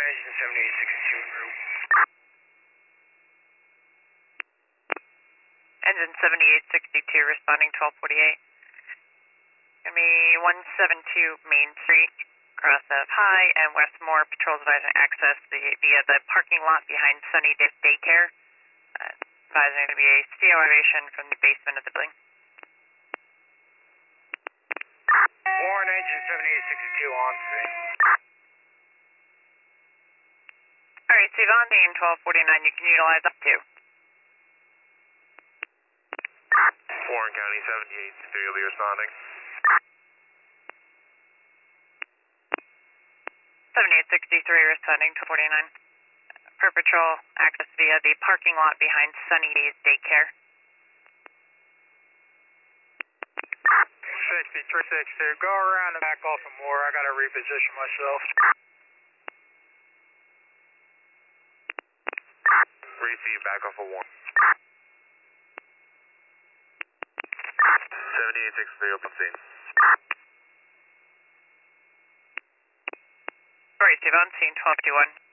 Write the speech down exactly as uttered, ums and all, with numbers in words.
engine seventy-eight sixty-two en route. Engine seventy-eight sixty-two responding twelve forty-eight. Gonna be one seventy-two Main Street, cross of High and Westmore. Patrols advising access the, via the parking lot behind Sunny Day Daycare. Uh, advising to be a C O elevation from the basement of the building. Warren engine seventy-eight sixty-two on scene. Alright, so on the twelve forty-nine, you can utilize up to. Warren County seventy-eight sixty-three will be responding. seventy-eight sixty-three responding to forty-nine. Per patrol, access via the parking lot behind Sunny Days Daycare. sixty-three sixty-two, go around and back off some more. I gotta reposition myself. Receive back off of one. seventy-eight sixty-three open scene. Alright, Steve, on scene twelve fifty-one.